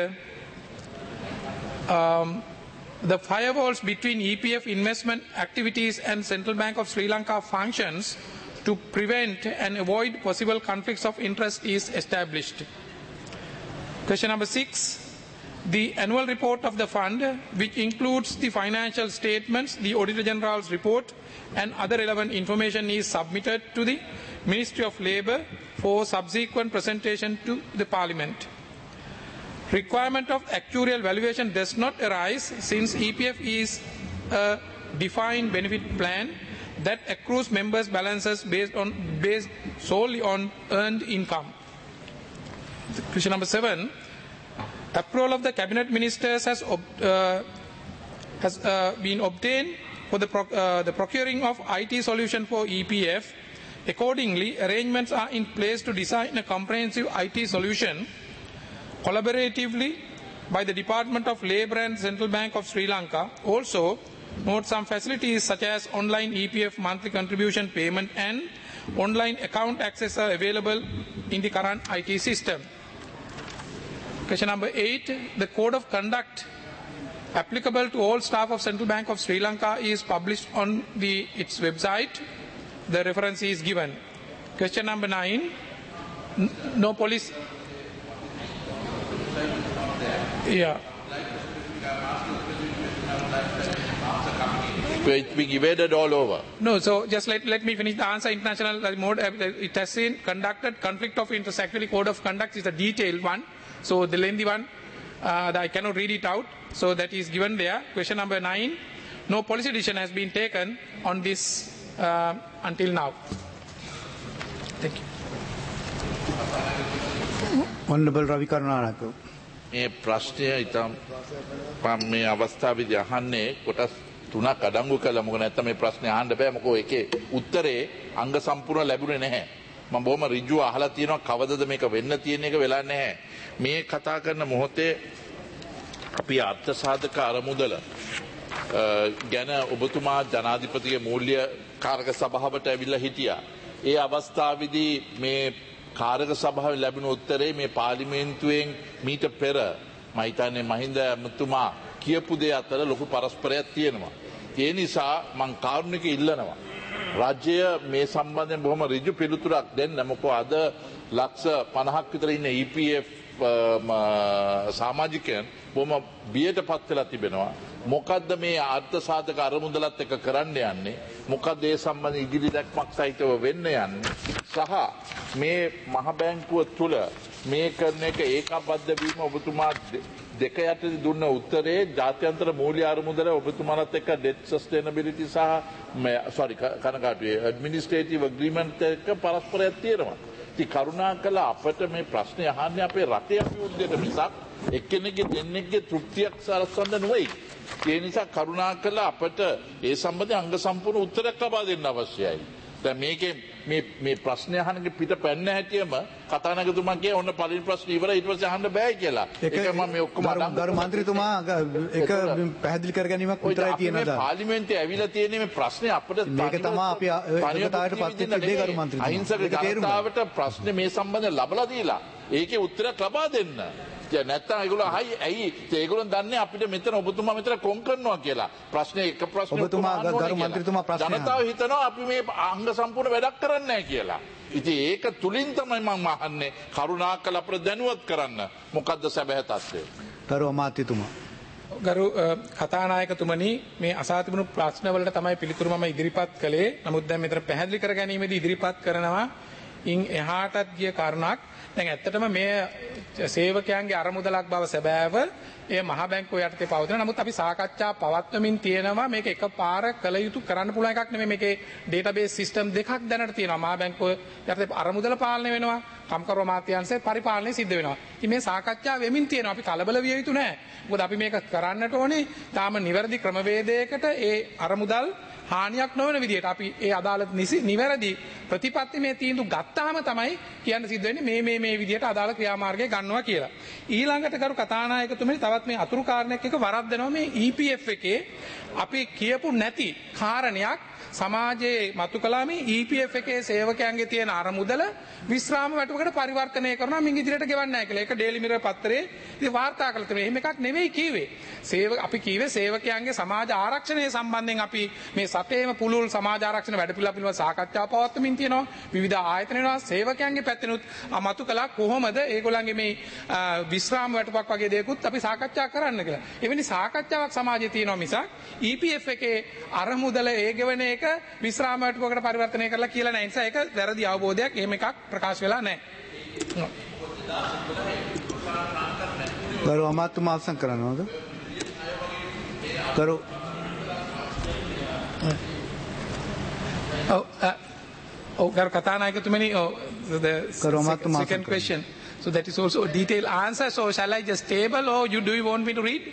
um, the firewalls between E P F investment activities and Central Bank of Sri Lanka functions to prevent and avoid possible conflicts of interest is established. Question number six. The annual report of the fund, which includes the financial statements, the Auditor General's report, and other relevant information, is submitted to the Ministry of Labour for subsequent presentation to the Parliament. Requirement of actuarial valuation does not arise since E P F is a defined benefit plan that accrues members' balances based on based solely on earned income. Question number seven. Approval of the Cabinet Ministers has, uh, has uh, been obtained for the, pro uh, the procuring of I T solution for E P F. Accordingly, arrangements are in place to design a comprehensive I T solution collaboratively by the Department of Labour and Central Bank of Sri Lanka. Also, note some facilities such as online E P F monthly contribution payment and online account access are available in the current I T system. Question number eight. The Code of Conduct applicable to all staff of Central Bank of Sri Lanka is published on the, its website. The reference is given. Question number nine. No police. Yeah. It's being evaded all over. No, so just let, let me finish the answer. International uh, mode, uh, it has seen conducted conflict of interest. Actually, code of conduct is a detailed one. So the lengthy one, uh, I cannot read it out. So that is given there. Question number nine. No policy decision has been taken on this uh, until now. Thank you. Honorable Ravi Karunanaka. මේ ප්‍රශ්නය ඉතාම මම මේ අවස්ථාවේදී අහන්නේ කොටස් තුනක් අඩංගු කළා. මොකද නැත්නම් මේ ප්‍රශ්නේ අහන්න බෑ. මොකෝ ඒකේ උත්තරේ අංග සම්පූර්ණ ලැබුණේ නැහැ. මම බොහොම ඍජුව අහලා තියෙනවා කවදද මේක වෙන්න තියෙන එක වෙලා නැහැ. මේ කතා කරන මොහොතේ අපි අර්ථ සාධක අරමුදල ගැන ඔබතුමා ජනාධිපතිගේ මූල්‍ය කාරක සභාවට ඇවිල්ලා හිටියා. ඒ අවස්ථාවේදී මේ කාරක සභාවේ ලැබුණු උත්තරේ මේ පාර්ලිමේන්තුවෙන් මීට පෙර මම හිතන්නේ මහින්ද මුතුමා කියපු දේ අතර ලොකු පරස්පරයක් තියෙනවා. ඒ නිසා මම කාරුණික ඉල්ලනවා. රාජ්‍ය මේ සම්බන්ධයෙන් බොහොම ඍජු පිළිතුරක් දෙන්න. මොකද අද ලක්ෂ පනහක් විතර ඉන්න E P F සමාජිකයන් බොහොම බියට පත් වෙලා තිබෙනවා. මොකද්ද මේ අර්ථ සාධක අරමුදලත් එක්ක කරන්න යන්නේ? මොකද්ද ඒ සම්බන්ධ ඉදිරි දැක්මක් සහිතව වෙන්න යන්නේ? සහ මේ මහ බැංකුව තුල මේ කරන එක ඒකාබද්ධ වීම ඔබතුමා දෙක යටදී දුන්න උත්තරේ ජාත්‍යන්තර මූල්‍ය අරමුදල ඔබතුමාලත් එක්ක ඩෙට් සස්ටේනබිලිටි සහ සෝරි කනගාටුවේ ඇඩ්මිනිස්ට්‍රේටිව් ඇග්‍රීමන්ට් එක පරස්පරයක් තියෙනවා. ඉතින් කරුණාකරලා අපිට මේ ප්‍රශ්නේ අහන්නේ අපේ රටේ අභිවෘද්ධියට මිසක් එක්කෙනෙක්ගේ දෙන්නෙක්ගේ තෘප්තියක් සලස්වන්න නෙවෙයි. ඒ නිසා කරුණාකරලා අපිට ඒ සම්බන්ධයෙන් අංග සම්පූර්ණ උත්තරයක් ලබා දෙන්න අවශ්‍යයි. දැන් මේකේ මේ මේ ප්‍රශ්නේ අහන්නේ පිට පැන්න හැටියම කතානායකතුමා කිය ඔන්න පළවෙනි ප්‍රශ්නේ ඉවරයි ඊට පස්සේ අහන්න බෑ කියලා. ඒක මම මේ ඔක්කොම ගරු මන්ත්‍රීතුමා එක පැහැදිලි කර ගැනීමක් විතරයි තියෙනවා. මේ පාර්ලිමේන්තුවේ ඇවිල්ලා තියෙන මේ ප්‍රශ්නේ අපිට මේක තමයි අපි එකතාවයට පත් වෙච්ච දේ ගරු මන්ත්‍රීතුමා. අහිංසක ජනතාවට ප්‍රශ්නේ මේ සම්බන්ධයෙන් ලබලා දීලා ඒකේ උත්තරයක් ලබා දෙන්න. නැත්තම් ඒගොල්ලෝ අහයි ඇයි ඒගොල්ලෝ දන්නේ අපිට මෙතන ඔබතුමා මෙතන කොන් කරනවා කියලා. ප්‍රශ්නේ එක ප්‍රශ්නයක් ඔබතුමා ගරු මන්ත්‍රීතුමා ප්‍රශ්න ජනතාව හිතනවා අපි මේ අංග සම්පූර්ණ වැඩක් කරන්නේ නැහැ කියලා. ඉතින් ඒක තුලින් තමයි මම අහන්නේ කරුණාකරලා අපිට දැනුවත් කරන්න. මොකද්ද සැබෑ තත්ත්වය? ගරු අමාත්‍යතුමා. ගරු කතානායකතුමනි මේ අසා තිබුණු ප්‍රශ්න වලට තමයි පිළිතුරු මම ඉදිරිපත් කළේ. නමුත් දැන් මෙතන පැහැදිලි කර ගැනීමේදී ඉදිරිපත් කරනවා ඉන් එහාටත් ගිය කාරණාවක්. දැන් ඇත්තටම මේ සේවකයන්ගේ අරමුදලක් බව සැබෑව ඒ මහ බැංකුව යටතේ පවතින. නමුත් අපි සාකච්ඡා පවත්වමින් තියෙනවා මේක එකපාර කළ යුතු කරන්න පුළුවන් එකක් නෙමෙයි. මේකේ ඩේටාබේස් සිස්ටම් දෙකක් දැනට තියෙනවා. මහ බැංකුව යටතේ අරමුදල පාලනය වෙනවා. කම්කරු අමාත්‍යාංශයේ පරිපාලනය සිද්ධ වෙනවා. ඉතින් මේ සාකච්ඡා වෙමින් තියෙනවා. අපි කලබල විය යුතු නැහැ. මොකද අපි මේක කරන්නට ඕනේ තාම නිවැරදි ක්‍රමවේදයකට ඒ අරමුදල් හානියක් නොවන විදිහට අපි ඒ අදාළ නිවැරදි ප්‍රතිපත්ති මේ තීන්දුව ගත්තාම තමයි කියන්න සිද්ධ වෙන්නේ මේ මේ මේ විදිහට අදාළ ක්‍රියාමාර්ගය ගන්නවා කියලා. ඊළඟට කරු කතානායකතුමනි තවත් මේ අතුරු කාරණයක් එක වරද්දනවා මේ E P F එකේ අපි කියපු නැති කාරණයක් සමාජයේ මතු කළා මේ E P F එකේ සේවකයන්ගේ තියෙන අරමුදල විශ්‍රාම වැටුපකට පරිවර්තනය කරනවා මින් ඉදිරියට ගෙවන්නේ නැහැ කියලා. ඒක ඩේලි මිරර් පත්තරේ ඉතින් වාර්තා කළා තමයි. එහෙම එකක් නෙවෙයි කිව්වේ. සේවක අපි කිව්වේ සේවකයන්ගේ සමාජ ආරක්ෂණය සම්බන්ධයෙන් අපි මේ සතේම පුළුල් සමාජ ආරක්ෂණ වැඩපිළිවෙල පිළිබඳව සාකච්ඡා පවත්වමින් තියෙනවා. විවිධ ආයතන වෙනවා සේවකයන්ගේ පැත්තෙනුත් මතු කළා කොහොමද ඒගොල්ලන්ගේ මේ විශ්‍රාම වැටුපක් වගේ දේකුත් අපි සාකච්ඡා කරන්න කියලා. එවැනි සාකච්ඡාවක් සමාජයේ තියෙනවා මිසක් E P F එකේ අරමුදල ඒ ගෙවන එක විශ්‍රාම වැටුපකට පරිවර්තනය කරලා කියලා නැහැ. ඒ නිසා ඒක වැරදි අවබෝධයක්. එහෙම එකක් ප්‍රකාශ වෙලා නැහැ. ගරු අමාත්‍යතුමා අවසන් කරනවද? ගරු Oh, uh, oh, Garu Katanaayakatumani, oh, the second, second question. So that is also a detailed answer. So shall I just table or you do you want me to read?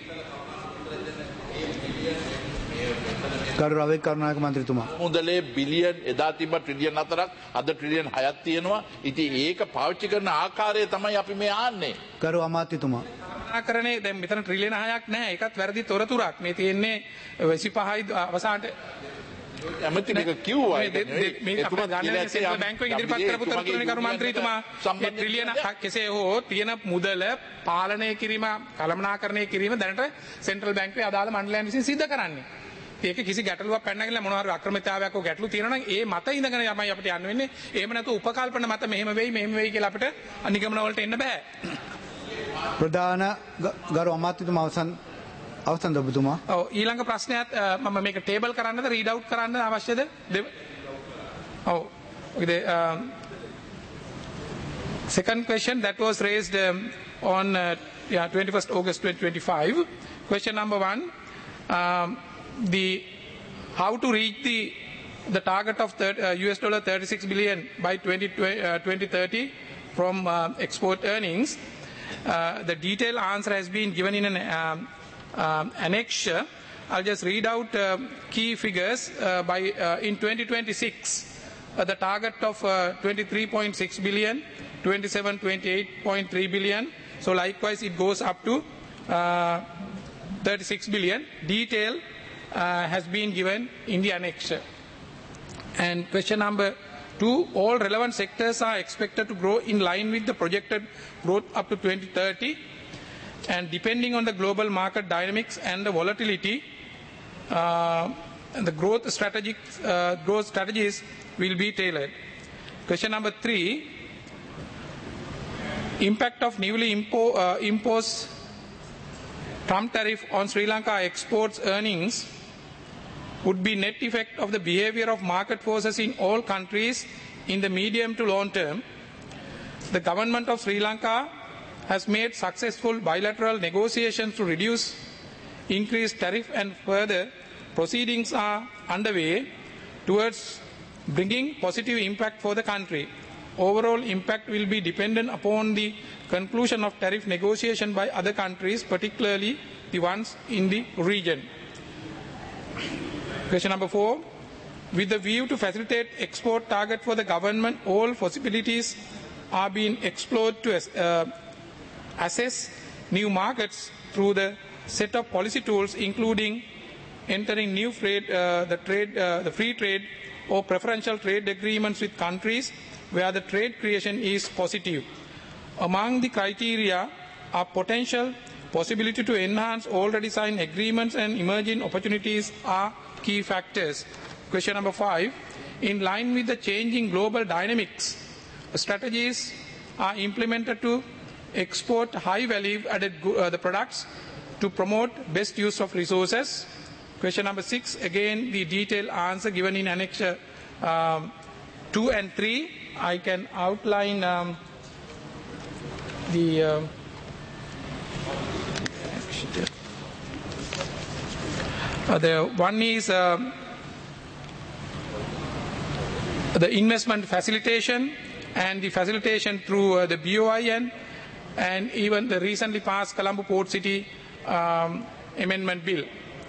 ගරු රවි කරුණානායක මන්ත්‍රීතුමා. මුදලේ බිලියන් එදා තිබ්බ trillion හතරක් අද trillion හයක් තියෙනවා. ඉතින් ඒක පාවිච්චි කරන ආකාරය තමයි අපි මේ ආන්නේ. ගරු අමාත්‍යතුමා. ආකරණේ දැන් මෙතන ට්‍රිලියන් හයක් නැහැ. ඒකත් වැරදි තොරතුරක්. මේ තියෙන්නේ විසිපහයි අවසානට ඇමති මේක කිව්වා මේ අපේ ගාල්ලේ සෙන්ට්‍රල් බැංකුවෙන් ඉදිරිපත් කරපු තොරතුරුනේ කරු මන්ත්‍රීතුමා මේ ට්‍රිලියන කෙසේ හෝ තියෙන මුදල පාලනය කිරීම කළමනාකරණය කිරීම දැනට සෙන්ට්‍රල් බැංකුවේ අදාළ මණ්ඩලයන් විසින් සිද්ධ කරන්නේ. ඒක කිසි ගැටලුවක් පැනනගින්න මොනවා හරි අක්‍රමිතාවයක් හෝ ගැටලු තියෙනවා නම් ඒ මත ඉඳගෙන තමයි අපිට යන්න වෙන්නේ. එහෙම නැතු උපකල්පන මත මෙහෙම වෙයි මෙහෙම වෙයි කියලා අපිට අනිගමන වලට එන්න බෑ. ප්‍රධාන ගරු අමාත්‍යතුමා අවසන් අවසන් ඔබතුමා. ඔව් ඊළඟ ප්‍රශ්නයත් මම මේක ටේබල් කරන්නද රීඩ් අවුට් කරන්න අවශ්‍යද? ඔව්. The um, second question that was raised um, on uh, yeah, twenty-first August twenty twenty-five. Question number one, um, the how to reach the the target of thirty, uh, U S dollar thirty-six billion by twenty thirty from uh, export earnings. Uh, the detailed answer has been given in an um, um, annexure. I'll just read out uh, key figures. Uh, by uh, in twenty twenty-six, uh, the target of uh, twenty-three point six billion, twenty-seven, twenty-eight point three billion. So likewise, it goes up to uh, thirty-six billion. Detail uh, has been given in the annexure. And question number two, all relevant sectors are expected to grow in line with the projected growth up to twenty thirty. And depending on the global market dynamics and the volatility, uh, and the growth, strategic, uh, growth strategies will be tailored. Question number three, impact of newly impo uh, imposed Trump tariff on Sri Lanka exports earnings would be net effect of the behavior of market forces in all countries in the medium to long term. The government of Sri Lanka has made successful bilateral negotiations to reduce increased tariff, and further proceedings are underway towards bringing positive impact for the country. Overall impact will be dependent upon the conclusion of tariff negotiation by other countries, particularly the ones in the region. Question number four. With the view to facilitate export target for the government, all possibilities are being explored to uh, assess new markets through the set of policy tools, including entering new trade, uh, the, trade uh, the free trade or preferential trade agreements with countries where the trade creation is positive. Among the criteria are potential possibility to enhance already signed agreements, and emerging opportunities are key factors. Question number five. In line with the changing global dynamics, strategies are implemented to export high value added uh, the products to promote best use of resources. Question number six. Again, the detailed answer given in annexure um, two and three. I can outline um, the uh, uh, the one is um, the investment facilitation and the facilitation through uh, the B O I N, and even the recently passed Colombo Port City um, Amendment Bill.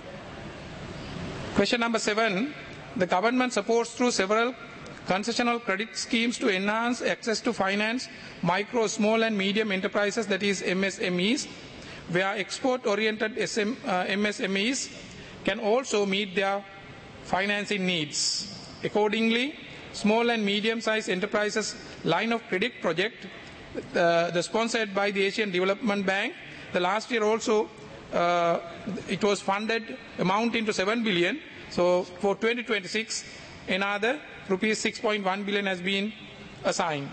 Question number seven. The government supports through several concessional credit schemes to enhance access to finance micro, small and medium enterprises, that is M S M Es, where export-oriented S M, uh, M S M Es can also meet their financing needs. Accordingly, small and medium-sized enterprises line of credit project, uh, the sponsored by the Asian Development Bank, the last year also uh, it was funded amounting to seven billion. So for twenty twenty-six, another rupees six point one billion has been assigned.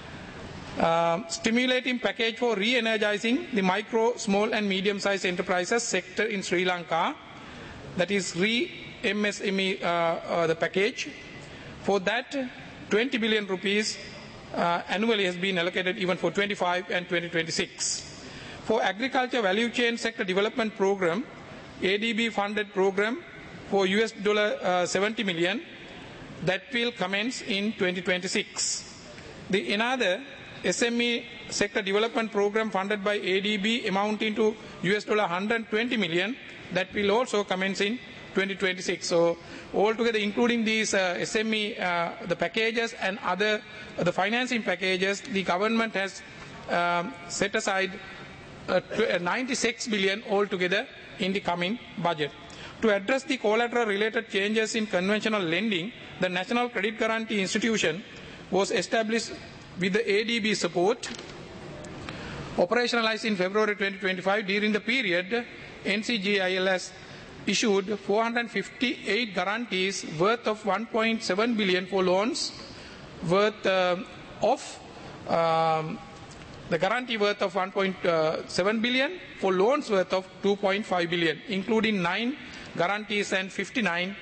Uh, stimulating package for re-energizing the micro, small and medium-sized enterprises sector in Sri Lanka, that is re-M S M E uh, uh, the package. For that, twenty billion rupees uh, annually has been allocated even for twenty-five and twenty twenty-six. For agriculture value chain sector development program, A D B funded program for U S dollar uh, seventy million, that will commence in twenty twenty-six. The another S M E sector development program funded by A D B amounting to U S dollar one hundred twenty million, that will also commence in twenty twenty-six. So altogether, including these uh, S M E, uh, the packages and other uh, the financing packages, the government has um, set aside uh, ninety-six billion altogether in the coming budget. To address the collateral related changes in conventional lending, the National Credit Guarantee Institution was established with the A D B support. Operationalized in February twenty twenty-five, during the period, N C G I L has issued four hundred fifty-eight guarantees worth of one point seven billion for loans worth uh, of um, the guarantee worth of one point seven billion for loans worth of two point five billion, including nine guarantees and fifty-nine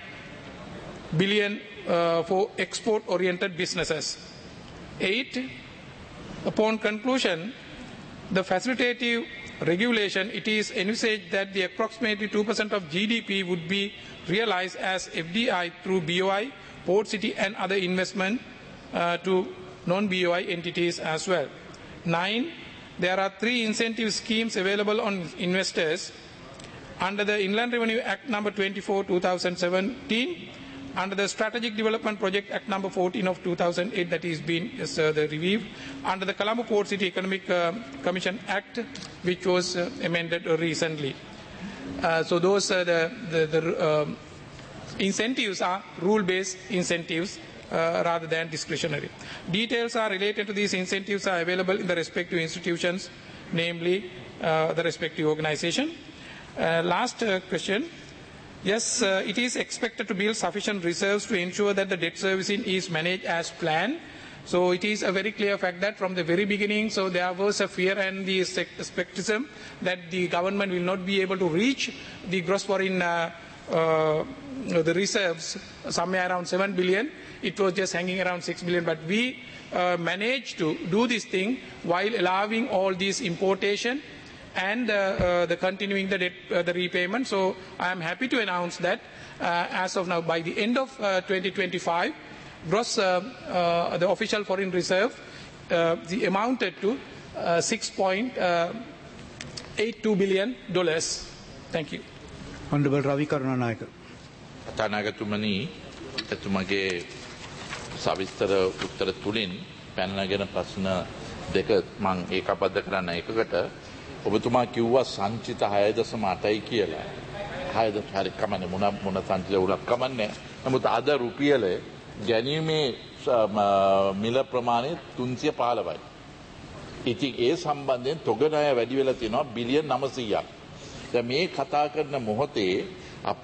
billion uh, for export-oriented businesses. Eight, upon conclusion, the facilitative regulation, it is envisaged that the approximately two percent of G D P would be realized as F D I through B O I, Port City and other investment uh, to non-B O I entities as well. Nine, there are three incentive schemes available on investors under the Inland Revenue Act number twenty-four two thousand seventeen, under the Strategic Development Project Act number fourteen of two thousand eight that is being uh, the review, under the Colombo Port City Economic uh, Commission Act which was uh, amended recently. Uh, so those uh, the, the, the uh, incentives are rule-based incentives uh, rather than discretionary. Details are related to these incentives are available in the respective institutions, namely uh, the respective organization. Uh, last uh, question. Yes, uh, it is expected to build sufficient reserves to ensure that the debt servicing is managed as planned. So it is a very clear fact that from the very beginning, so there was a fear and the skepticism that the government will not be able to reach the gross foreign uh, uh, the reserves somewhere around seven billion. It was just hanging around six billion, but we uh, managed to do this thing while allowing all these importation and uh, uh, the continuing the debt, uh, the repayment. So I am happy to announce that uh, as of now, by the end of uh, twenty twenty-five, gross uh, uh, the official foreign reserve uh, the amounted to uh, six point eight two billion dollars. Thank you. Honorable Ravi Karunanayake. කතානායකතුමනි, එතුමගේ සවිස්තර උත්තර තුලින් පැනනගෙන ප්‍රශ්න දෙක මම ඒකබද්ධ කරන්න එකකට ඔබතුමා කිව්වා සංචිත හය දශම අටයි කියලා. හය දශම හරි කමන්නේ මොන මොන සංචිත උලක් කමන්නේ. නමුත් අද රුපියල ගැනීමේ මිල ප්‍රමාණය තුන්සිය පහළොවයි. ඉතින් ඒ සම්බන්ධයෙන් තොග ණය වැඩි වෙලා තියෙනවා බිලියන් නවසීයක්. දැන් මේ කතා කරන මොහොතේ අප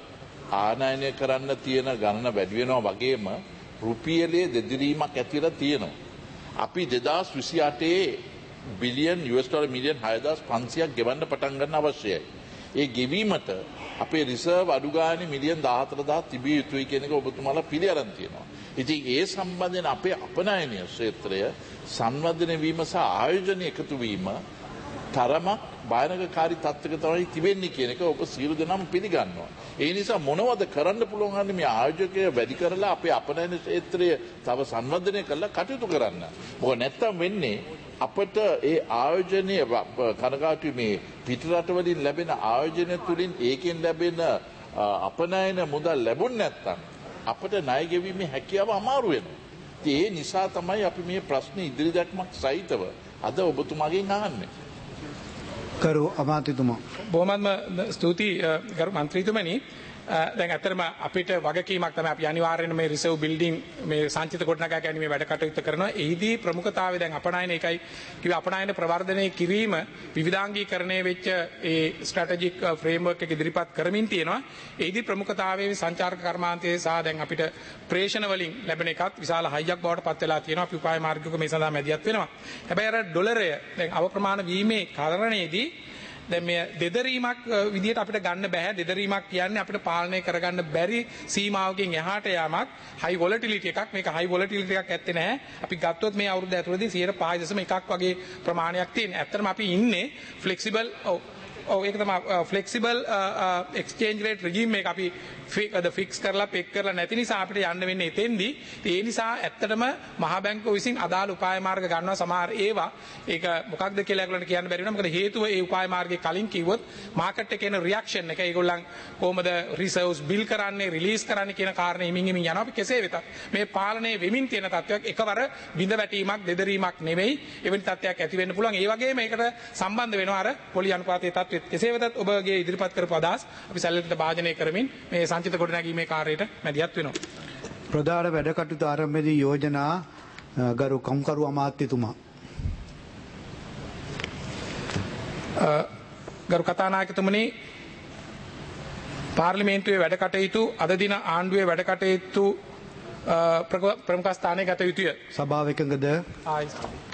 ආනයනය කරන්න තියෙන ගණන වැඩි වෙනවා වගේම රුපියලේ දෙදිරීමක් ඇතිලා තියෙනවා. අපි දෙදාස් විසි අටේ billion U S dollar million හයදාස් පන්සියයක් ගෙවන්න පටන් ගන්න අවශ්‍යයි. ඒ ගෙවීමට අපේ රිසර්ව් අඩු ගානේ මිලියන් දාහතර දහසක් තිබිය යුතුයි කියන එක ඔබතුමාලා පිළිඅරන් තියෙනවා. ඉතින් ඒ සම්බන්ධයෙන් අපේ අපනයනය ක්ෂේත්‍රය සංවර්ධනය වීම සහ ආයෝජනය එකතු වීම තරමක් භයානකකාරී තත්ත්වයක තමයි තිබෙන්නේ කියන එක ඔබ සියලු දෙනාම පිළිගන්නවා. ඒ නිසා මොනවද කරන්න පුළුවන් හන්නේ මේ ආයෝජකය වැඩි කරලා අපේ අපනයන ක්ෂේත්‍රය තව සංවර්ධනය කරලා කටයුතු කරන්න. මොකද නැත්තම් වෙන්නේ අපට ඒ ආයෝජනය කනගාටු මේ පිටරට වලින් ලැබෙන ආයෝජනය තුලින් ඒකෙන් ලැබෙන අපනයන මුදල් ලැබුණ නැත්තම් අපට ණය ගෙවීමේ හැකියාව අමාරු වෙනවා. ඒ නිසා තමයි අපි මේ ප්‍රශ්නේ ඉදිරි දැක්මක් සහිතව අද ඔබතුමාගෙන් අහන්නේ. කරු අමාත්‍යතුමා. බොහොමත්ම ස්තුතියි ගරු මන්ත්‍රීතුමනි. දැන් ඇත්තටම අපිට වගකීමක් තමයි අපි අනිවාර්යයෙන්ම මේ රිසර්ව් බිල්ඩින් මේ සංචිත ගොඩනගා ගැනීමේ වැඩ කටයුතු කරනවා. එහිදී ප්‍රමුඛතාවය දැන් අපනයන එකයි කිව්ව අපනයන ප්‍රවර්ධනය කිරීම විවිධාංගීකරණය වෙච්ච ඒ ස්ට්‍රැටජික් ෆ්‍රේම්වර්ක් එක ඉදිරිපත් කරමින් තියෙනවා. එහිදී ප්‍රමුඛතාවයේ සංචාරක කර්මාන්තයේ සහ දැන් අපිට ප්‍රේෂණ වලින් ලැබෙන එකත් විශාල හයියක් බවට පත් වෙලා තියෙනවා. අපි උපාය මාර්ගික මේ සඳහා මැදිහත් වෙනවා. හැබැයි අර ඩොලරය දැන් අවප්‍රමාණ වීමේ කාරණේදී දැන් මේ දෙදරීමක් විදිහට අපිට ගන්න බෑ. දෙදරීමක් කියන්නේ අපිට පාලනය කරගන්න බැරි සීමාවකින් එහාට යාමක් හයි වොලටිලිටි එකක්. මේක හයි වොලටිලිටි එකක් ඇත්තේ නැහැ. අපි ගත්තොත් මේ අවුරුද්ද ඇතුළතදී සියයට පහ දශම එකක් වගේ ප්‍රමාණයක් තියෙන. ඇත්තටම අපි ඉන්නේ ෆ්ලෙක්සිබල් ඔව් ඒක තමයි ෆ්ලෙක්සිබල් එක්ස්චේන්ජ් රේට් රෙජිම් එක අපි ෆික්ස් කරලා පෙක් කරලා නැති නිසා අපිට යන්න වෙන්නේ එතෙන්දී. ඒ නිසා ඇත්තටම මහා බැංකුව විසින් අදාළ උපාය මාර්ග ගන්නවා. සමහර ඒවා ඒක මොකක්ද කියලා ඒගොල්ලන්ට කියන්න බැරි වෙනවා. මොකද හේතුව ඒ උපාය මාර්ගයේ කලින් කිව්වොත් මාකට් එකේ එන රියැක්ෂන් එක ඒගොල්ලන් කොහොමද රිසර්ව්ස් බිල් කරන්නේ රිලීස් කරන්නේ කියන කාරණේ හිමින් හිමින් යනවා. අපි කෙසේ වෙතත් මේ පාලනයේ වෙමින් තියෙන තත්ත්වයක් එකවර බිඳ වැටීමක් දෙදරීමක් නෙවෙයි. එවැනි තත්ත්වයක් ඇති වෙන්න පුළුවන්. ඒ වගේම මේකට සම්බන්ධ වෙනවා අර පොලි අනුපාතයේ තත්ත්වෙත්. කෙසේ වෙතත් ඔබගේ ඉදිරිපත් කරපු අදහස් අපි සැලකිලිට භාජනය කරමින් මේ සංචිත ගොඩනැගීමේ කාර්යයට මැදිහත් වෙනවා. ප්‍රධාන වැඩ කටයුතු ආරම්භයේදී යෝජනා ගරු කම්කරු අමාත්‍යතුමා. ගරු කතානායකතුමනි, පාර්ලිමේන්තුවේ වැඩ කටයුතු අද දින ආණ්ඩුවේ වැඩ කටයුතු ප්‍රමුඛ ස්ථානයේ ගත යුතුය. සභාව එකඟද? ආයි